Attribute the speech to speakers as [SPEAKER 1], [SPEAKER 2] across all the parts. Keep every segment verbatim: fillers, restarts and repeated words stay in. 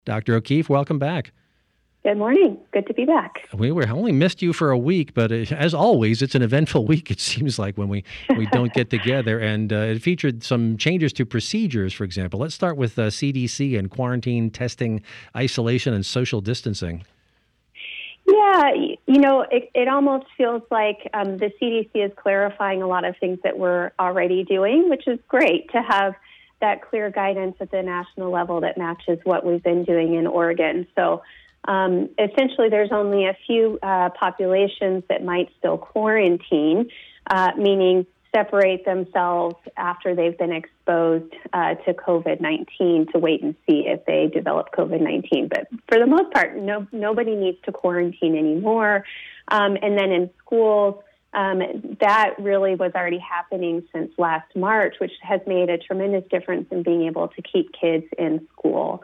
[SPEAKER 1] Doctor O'Keefe, welcome back.
[SPEAKER 2] Good morning. Good to be back.
[SPEAKER 1] We were only missed you for a week, but it, as always, it's an eventful week, it seems like, when we, we don't get together. And uh, it featured some changes to procedures, for example. Let's start with uh, C D C and quarantine, testing, isolation, and social distancing.
[SPEAKER 2] Yeah, you know, it, it almost feels like um, the C D C is clarifying a lot of things that we're already doing, which is great to have that clear guidance at the national level that matches what we've been doing in Oregon. So um, essentially, there's only a few uh, populations that might still quarantine, uh, meaning separate themselves after they've been exposed uh, to COVID nineteen to wait and see if they develop COVID nineteen. But for the most part, no, nobody needs to quarantine anymore. Um, and then in schools, um, that really was already happening since last March, which has made a tremendous difference in being able to keep kids in school.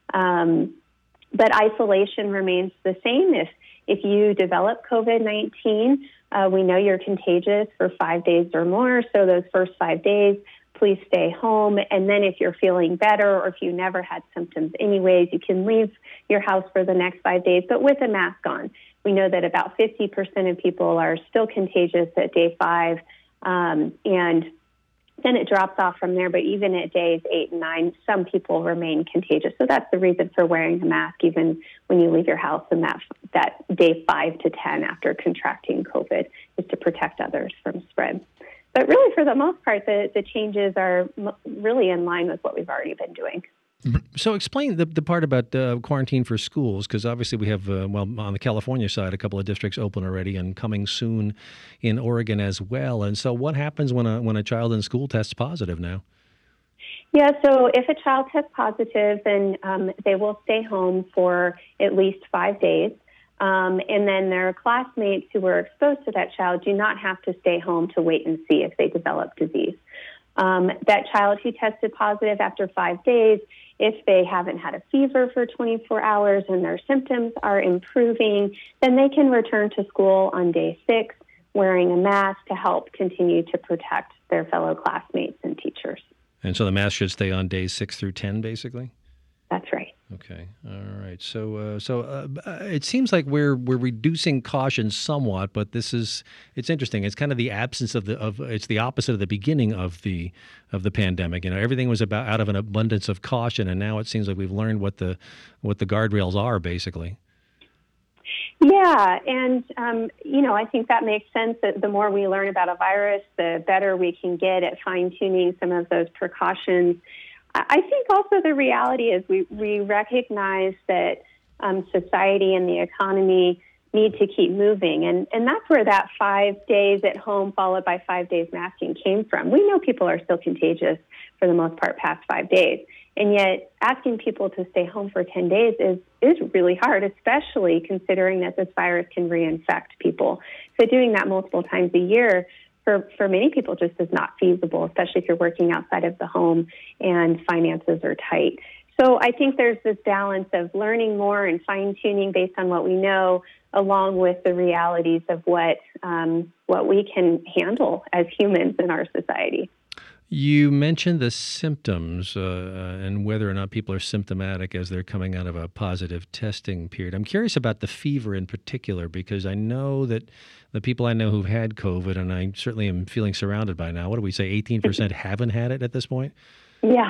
[SPEAKER 2] Um, but isolation remains the same. If if you develop COVID nineteen, Uh, we know you're contagious for five days or more, so those first five days, please stay home. And then if you're feeling better or if you never had symptoms anyways, you can leave your house for the next five days, but with a mask on. We know that about fifty percent of people are still contagious at day five, um, and then it drops off from there. But even at days eight and nine, some people remain contagious. So that's the reason for wearing a mask, even when you leave your house in that that day five to ten after contracting COVID, is to protect others from spread. But really, for the most part, the, the changes are m- really in line with what we've already been doing.
[SPEAKER 1] So explain the, the part about uh, quarantine for schools, because obviously we have, uh, well, on the California side, a couple of districts open already and coming soon in Oregon as well. And so what happens when a when a child in school tests positive now?
[SPEAKER 2] Yeah, so if a child tests positive, then um, they will stay home for at least five days. Um, and then their classmates who were exposed to that child do not have to stay home to wait and see if they develop disease. Um, that child who tested positive after five days, if they haven't had a fever for twenty-four hours and their symptoms are improving, then they can return to school on day six wearing a mask to help continue to protect their fellow classmates and teachers.
[SPEAKER 1] And so the mask should stay on days six through ten, basically?
[SPEAKER 2] That's right.
[SPEAKER 1] Okay. All right. So, uh, so uh, it seems like we're we're reducing caution somewhat, but this is it's interesting. It's kind of the absence of the of it's the opposite of the beginning of the of the pandemic. You know, everything was about out of an abundance of caution, and now it seems like we've learned what the what the guardrails are, basically.
[SPEAKER 2] Yeah, and um, you know, I think that makes sense. That the more we learn about a virus, the better we can get at fine tuning some of those precautions. I think also the reality is we, we recognize that um, society and the economy need to keep moving. And, and that's where that five days at home followed by five days masking came from. We know people are still contagious for the most part past five days. And yet asking people to stay home for ten days is, is really hard, especially considering that this virus can reinfect people. So doing that multiple times a year For, for many people just is not feasible, especially if you're working outside of the home and finances are tight. So I think there's this balance of learning more and fine-tuning based on what we know, along with the realities of what um, what we can handle as humans in our society.
[SPEAKER 1] You mentioned the symptoms uh, and whether or not people are symptomatic as they're coming out of a positive testing period. I'm curious about the fever in particular, because I know that the people I know who've had COVID, and I certainly am feeling surrounded by now, what do we say, eighteen percent haven't had it at this point?
[SPEAKER 2] Yeah.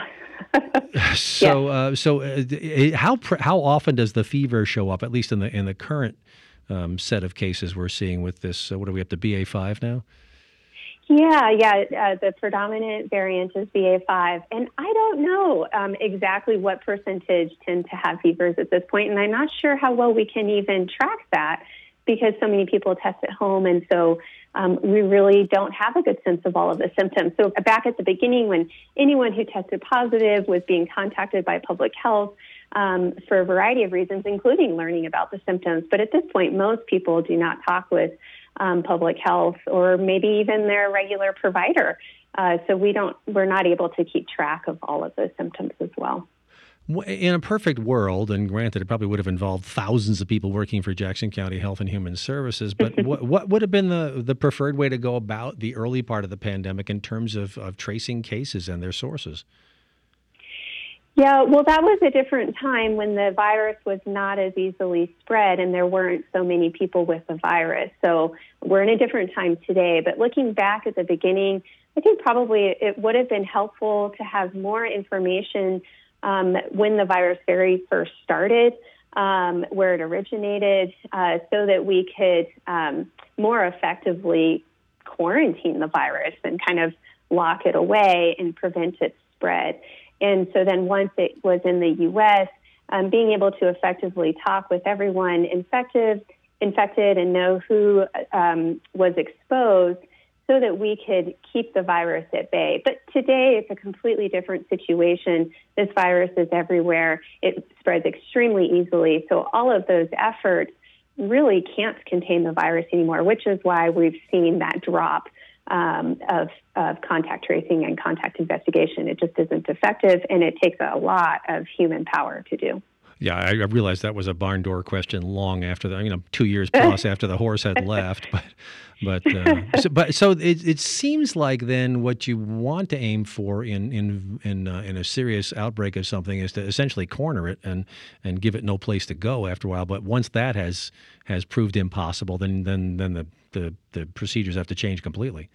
[SPEAKER 1] so,
[SPEAKER 2] yeah.
[SPEAKER 1] Uh, so uh, how how often does the fever show up, at least in the in the current um, set of cases we're seeing with this? Uh, what are we up to, B A five now?
[SPEAKER 2] Yeah, yeah. Uh, the predominant variant is B A five. And I don't know um, exactly what percentage tend to have fevers at this point, and I'm not sure how well we can even track that because so many people test at home, and so um, we really don't have a good sense of all of the symptoms. So back at the beginning, when anyone who tested positive was being contacted by public health um, for a variety of reasons, including learning about the symptoms. But at this point, most people do not talk with um, public health or maybe even their regular provider. Uh, so we don't, we're not able to keep track of all of those symptoms as well.
[SPEAKER 1] In a perfect world, and granted, it probably would have involved thousands of people working for Jackson County Health and Human Services, but what, what would have been the, the preferred way to go about the early part of the pandemic in terms of, of tracing cases and their sources?
[SPEAKER 2] Yeah, well, that was a different time when the virus was not as easily spread and there weren't so many people with the virus. So we're in a different time today. But looking back at the beginning, I think probably it would have been helpful to have more information um, when the virus very first started, um, where it originated, uh, so that we could um, more effectively quarantine the virus and kind of lock it away and prevent its spread. And so then once it was in the U S, um, being able to effectively talk with everyone infected, infected and know who um, was exposed so that we could keep the virus at bay. But today it's a completely different situation. This virus is everywhere. It spreads extremely easily. So all of those efforts really can't contain the virus anymore, which is why we've seen that drop Um, of, of contact tracing and contact investigation. It just isn't effective, and it takes a lot of human power to do.
[SPEAKER 1] Yeah, I realized that was a barn door question long after the, you know, two years plus after the horse had left. But, but, uh, so, but so it, it seems like then what you want to aim for in in in, uh, in a serious outbreak of something is to essentially corner it and and give it no place to go after a while. But once that has has proved impossible, then then then the the, the procedures have to change completely.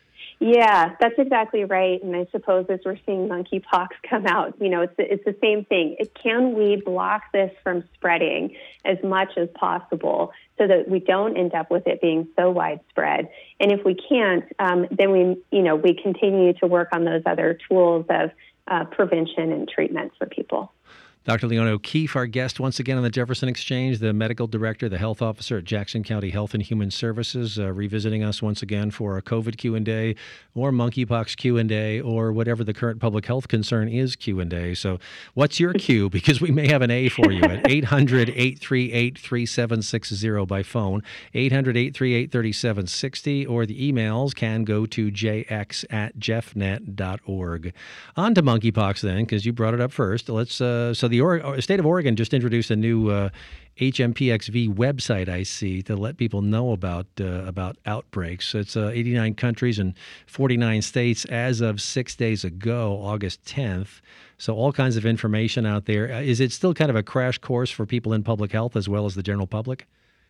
[SPEAKER 2] Yeah, that's exactly right. And I suppose as we're seeing monkeypox come out, you know, it's it's the same thing. It, can we block this from spreading as much as possible so that we don't end up with it being so widespread? And if we can't, um, then we, you know, we continue to work on those other tools of uh, prevention and treatment for people.
[SPEAKER 1] Doctor Leona O'Keefe, our guest once again on the Jefferson Exchange, the medical director, the health officer at Jackson County Health and Human Services, uh, revisiting us once again for a COVID Q and A or monkeypox Q and A or whatever the current public health concern is Q and A. So what's your Q? Because we may have an A for you at eight hundred, eight three eight, three seven six zero by phone, eight hundred, eight three eight, three seven six zero, or the emails can go to j x at jeffnet dot org. On to monkeypox then, because you brought it up first. Let's uh, so the or- state of Oregon just introduced a new uh, H M P X V website, I see, to let people know about uh, about outbreaks. It's uh, eighty-nine countries and forty-nine states as of six days ago, August tenth. So all kinds of information out there. Uh, is it still kind of a crash course for people in public health as well as the general public?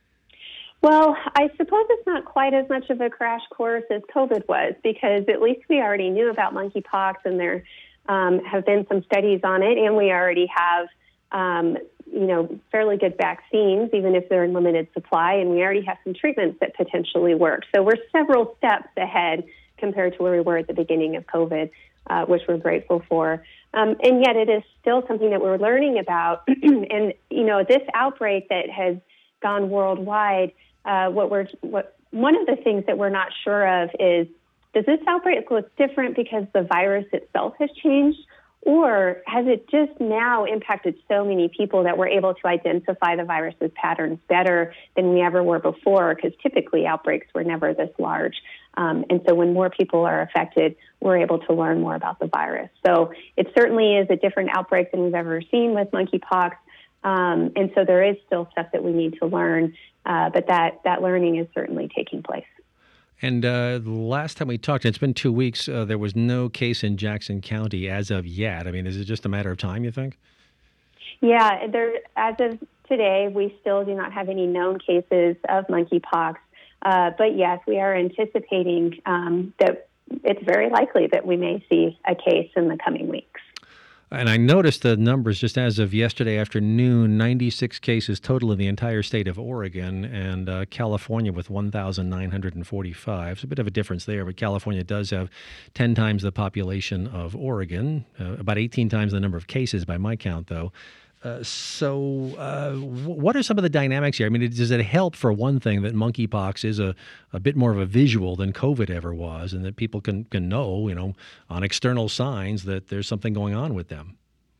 [SPEAKER 2] Well, I suppose it's not quite as much of a crash course as COVID was, because at least we already knew about monkeypox, and there um, have been some studies on it, and we already have, um, you know, fairly good vaccines, even if they're in limited supply, and we already have some treatments that potentially work. So we're several steps ahead compared to where we were at the beginning of COVID, uh, which we're grateful for. Um, and yet it is still something that we're learning about. And, you know, this outbreak that has gone worldwide, uh, what we're, what, one of the things that we're not sure of is, does this outbreak look different because the virus itself has changed? Or has it just now impacted so many people that we're able to identify the virus's patterns better than we ever were before? Because typically outbreaks were never this large. Um, and so when more people are affected, we're able to learn more about the virus. So it certainly is a different outbreak than we've ever seen with monkeypox. Um, and so there is still stuff that we need to learn, uh, but that, that learning is certainly taking place.
[SPEAKER 1] And uh, the last time we talked, it's been two weeks, uh, there was no case in Jackson County as of yet. I mean, is it just a matter of time, you think?
[SPEAKER 2] Yeah, there, as of today, we still do not have any known cases of monkeypox. Uh, but yes, we are anticipating um, that it's very likely that we may see a case in the coming weeks.
[SPEAKER 1] And I noticed the numbers just as of yesterday afternoon, ninety-six cases total in the entire state of Oregon, and uh, California with one thousand nine hundred forty-five. It's a bit of a difference there, but California does have ten times the population of Oregon, uh, about eighteen times the number of cases by my count, though. Uh, so uh, what are some of the dynamics here? I mean, does it help, for one thing, that monkeypox is a, a bit more of a visual than COVID ever was, and that people can, can know, you know, on external signs that there's something going on with them?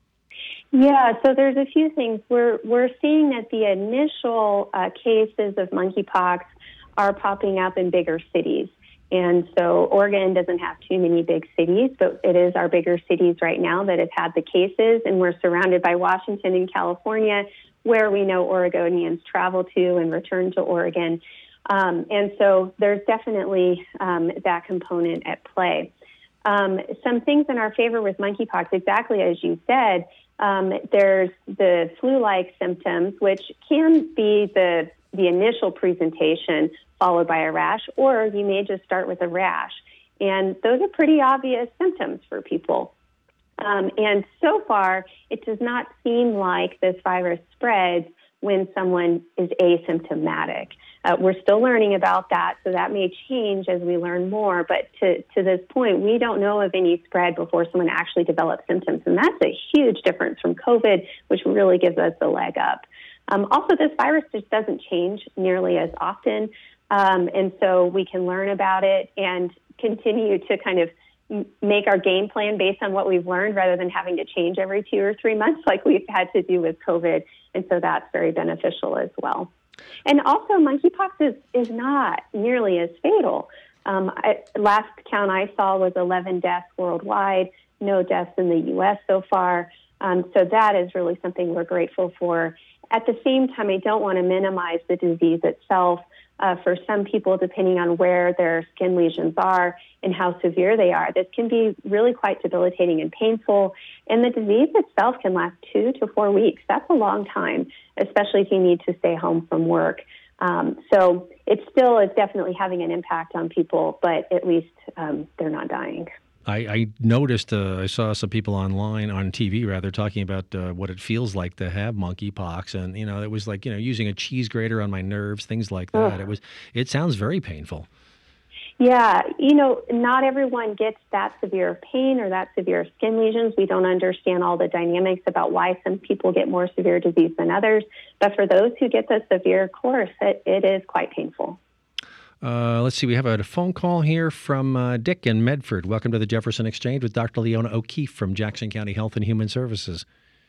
[SPEAKER 2] Yeah, so there's a few things. We're, we're seeing that the initial uh, cases of monkeypox are popping up in bigger cities. And so Oregon doesn't have too many big cities, but it is our bigger cities right now that have had the cases. And we're surrounded by Washington and California, where we know Oregonians travel to and return to Oregon. Um, and so there's definitely um, that component at play. um, some things in our favor with monkeypox, exactly as you said. Um, there's the flu-like symptoms, which can be the the initial presentation followed by a rash, or you may just start with a rash. And those are pretty obvious symptoms for people. Um, and so far, it does not seem like this virus spreads when someone is asymptomatic. Uh, we're still learning about that, so that may change as we learn more. But to, to this point, we don't know of any spread before someone actually develops symptoms. And that's a huge difference from COVID, which really gives us a leg up. Um, also, this virus just doesn't change nearly as often. Um, and so we can learn about it and continue to kind of make our game plan based on what we've learned rather than having to change every two or three months like we've had to do with COVID. And so that's very beneficial as well. And also, monkeypox is, is not nearly as fatal. Um, I, last count I saw was eleven deaths worldwide, no deaths in the U S so far. Um, so that is really something we're grateful for. At the same time, I don't want to minimize the disease itself. Uh, for some people, depending on where their skin lesions are and how severe they are, this can be really quite debilitating and painful. And the disease itself can last two to four weeks. That's a long time, especially if you need to stay home from work. Um, so it still is definitely having an impact on people, but at least um, they're not dying.
[SPEAKER 1] I, I noticed, uh, I saw some people online, on T V rather, talking about uh, what it feels like to have monkeypox. And, you know, it was like, you know, using a cheese grater on my nerves, things like that. Ugh. It was, it sounds very painful.
[SPEAKER 2] Yeah, you know, not everyone gets that severe pain or that severe skin lesions. We don't understand all the dynamics about why some people get more severe disease than others. But for those who get the severe course, it, it is quite painful.
[SPEAKER 1] Uh, let's see, we have a phone call here from uh, Dick in Medford. Welcome to the Jefferson Exchange with Doctor Leona O'Keefe from Jackson County Health and Human Services.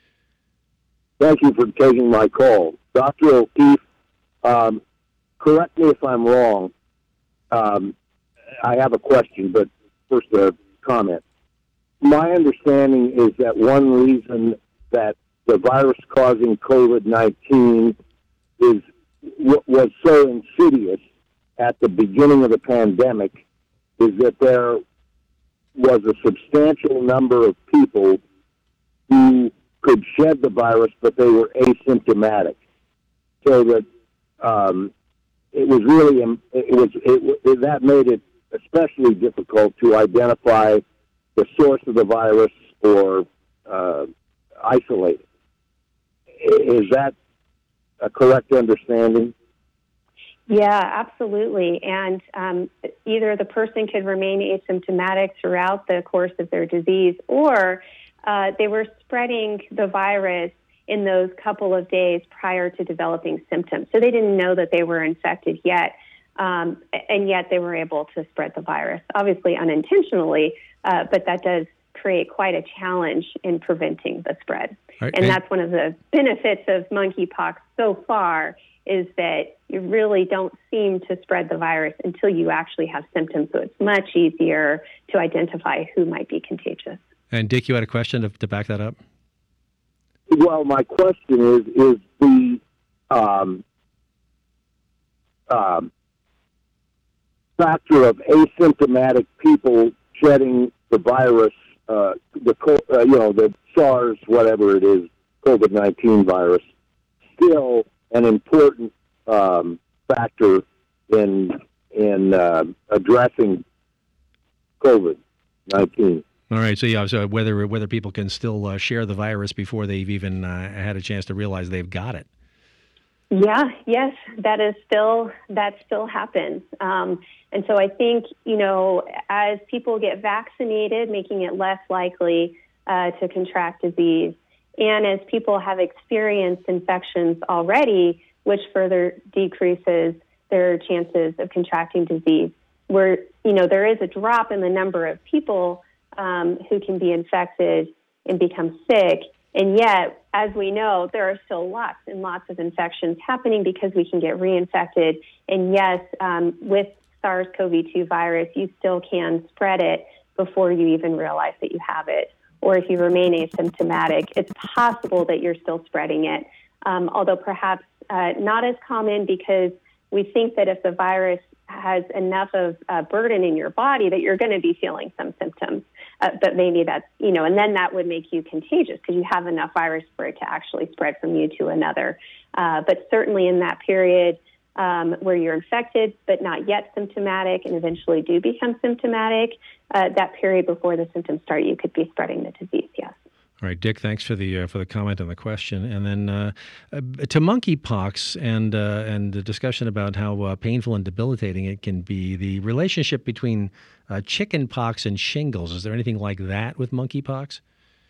[SPEAKER 3] Thank you for taking my call. Doctor O'Keefe, um, correct me if I'm wrong. Um, I have a question, but first a comment. My understanding is that one reason that the virus causing COVID nineteen is was so insidious at the beginning of the pandemic is that there was a substantial number of people who could shed the virus, but they were asymptomatic. So that um, it was really, it was it, it, that made it especially difficult to identify the source of the virus or uh, isolate it. Is that a correct understanding?
[SPEAKER 2] Yeah, absolutely. And um, either the person could remain asymptomatic throughout the course of their disease, or uh, they were spreading the virus in those couple of days prior to developing symptoms. So they didn't know that they were infected yet, um, and yet they were able to spread the virus, obviously unintentionally, uh, but that does create quite a challenge in preventing the spread. Right. And that's one of the benefits of monkeypox so far, is that you really don't seem to spread the virus until you actually have symptoms. So it's much easier to identify who might be contagious.
[SPEAKER 1] And Dick, you had a question to, to back that up?
[SPEAKER 3] Well, my question is, is the um, um, factor of asymptomatic people shedding the virus, uh, the uh, you know, the SARS, whatever it is, COVID nineteen virus, still an important um, factor in in uh, addressing COVID nineteen.
[SPEAKER 1] All right. So yeah. So whether whether people can still uh, share the virus before they've even uh, had a chance to realize they've got it.
[SPEAKER 2] Yeah. Yes. That is still that still happens. Um, and so I think, you know, as people get vaccinated, making it less likely uh, to contract disease. And as people have experienced infections already, which further decreases their chances of contracting disease, where, you know, there is a drop in the number of people um, who can be infected and become sick. And yet, as we know, there are still lots and lots of infections happening because we can get reinfected. And yes, um, with SARS C o V two virus, you still can spread it before you even realize that you have it. Or if you remain asymptomatic, it's possible that you're still spreading it, um, although perhaps uh, not as common, because we think that if the virus has enough of a burden in your body that you're going to be feeling some symptoms. Uh, but maybe that's, you know, and then that would make you contagious because you have enough virus for it to actually spread from you to another. Uh, but certainly in that period um, where you're infected but not yet symptomatic and eventually do become symptomatic, uh, that period before the symptoms start, you could be spreading the disease, yes.
[SPEAKER 1] All right, Dick, thanks for the uh, for the comment and the question. And then uh, uh, to monkeypox and uh, and the discussion about how uh, painful and debilitating it can be, the relationship between uh, chicken pox and shingles, is there anything like that with monkeypox?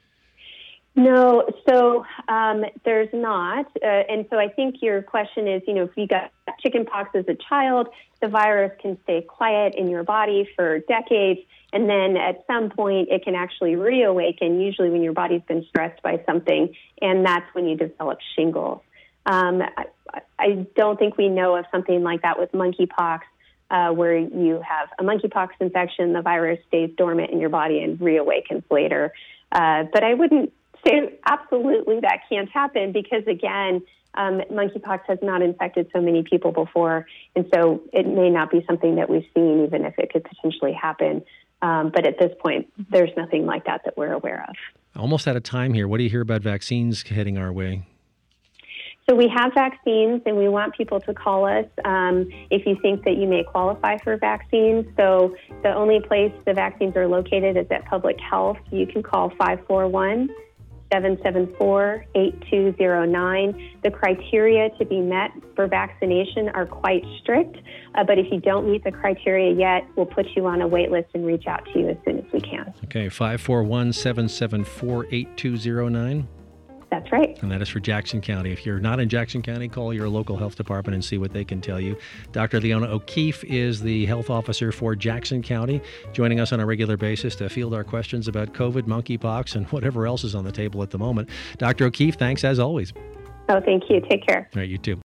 [SPEAKER 2] No, so um, there's not. Uh, and so I think your question is, you know, if you got chicken pox as a child, the virus can stay quiet in your body for decades. And then at some point, it can actually reawaken, usually when your body's been stressed by something, and that's when you develop shingles. Um, I, I don't think we know of something like that with monkeypox, uh, where you have a monkeypox infection, the virus stays dormant in your body and reawakens later. Uh, but I wouldn't say absolutely that can't happen because, again, um, monkeypox has not infected so many people before, and so it may not be something that we've seen, even if it could potentially happen. Um, but at this point, there's nothing like that that we're aware of.
[SPEAKER 1] Almost out of time here. What do you hear about vaccines heading our way?
[SPEAKER 2] So we have vaccines, and we want people to call us um, if you think that you may qualify for vaccines. So the only place the vaccines are located is at Public Health. You can call five four one, seven seven four, eight two zero nine. The criteria to be met for vaccination are quite strict, uh, but if you don't meet the criteria yet, we'll put you on a wait list and reach out to you as soon as we can.
[SPEAKER 1] Okay, five four one, seven seven four, eight two zero nine.
[SPEAKER 2] That's right.
[SPEAKER 1] And that is for Jackson County. If you're not in Jackson County, call your local health department and see what they can tell you. Doctor Leona O'Keefe is the health officer for Jackson County, joining us on a regular basis to field our questions about COVID, monkeypox, and whatever else is on the table at the moment. Doctor O'Keefe, thanks as always.
[SPEAKER 2] Oh, thank you. Take care.
[SPEAKER 1] All right, you too.